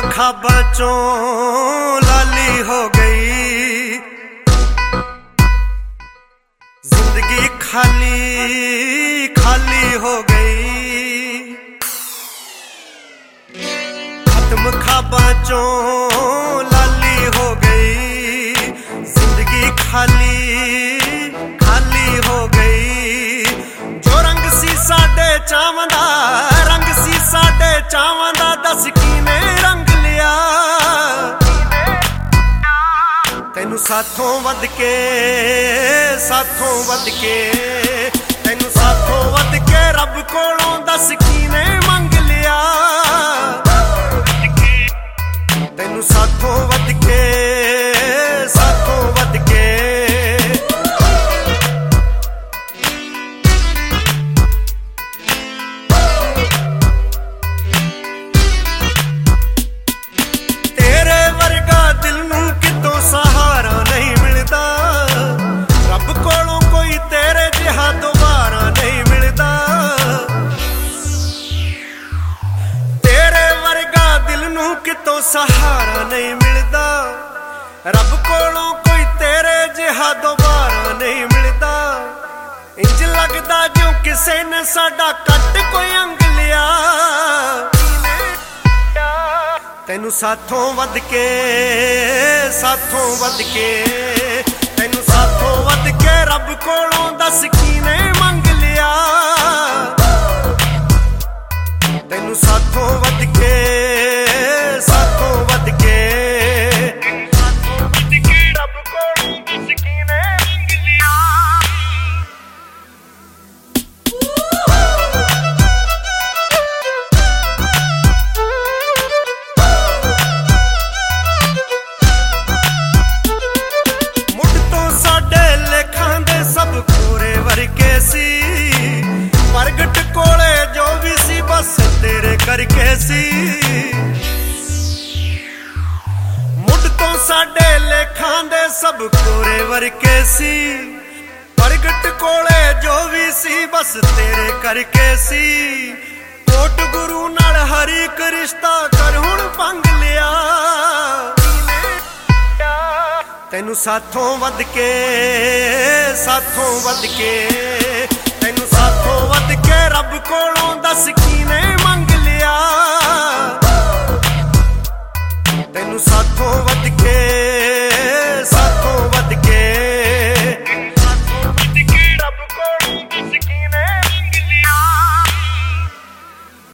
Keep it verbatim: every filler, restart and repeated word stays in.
ख्वाबां चों लाली हो गई, जिंदगी खाली खाली हो गई। खत्म ख्वाबां चों लाली हो गई, जिंदगी खाली खाली हो गई। जो रंग सी साडे चावां दा, रंग सी साडे चावां दा, दस कीने रंग लिया। तैनू साथों वध के, साथों वध के, तैनू साथों वध के रब कोलों दस कीने मंग लिया। तैनू साथों वध के, साथों वध के। तेरे वर्गा दिल नू कितों सहारा नहीं मिलदा, रब कोलों कोई तेरे जिहा दोबारा नहीं मिलदा। तेरे वर्गा दिल नू कितों सहारा नहीं मिलदा, रब कोलों कोई तेरे जिहा दोबारा नहीं मिलदा। इंज लगदा जो किसे ने साडा कट कोई अंग लिया। तैनू साथों वध के, साथों वध के, तैनू साथों वध के रब कोलों दस कीने मंग लिया। तैनू साथों वध के, साथों वध के, साथों वध के रब कोलों दस कीने मंग लिया। प्रगट कोले जो भी सी बस तेरे करके सी। मुढ़ तो साडे लेखां दे सब कोरे वरके सी। प्रगट कोले जो भी सी बस तेरे करके सी। कोट गुरु नाल हर एक रिश्ता कर हुण भंग लिया। तैनू साथों वध के, साथों वध के, तैनू साथों वध के रब कोलों दस कीने मंग लिया।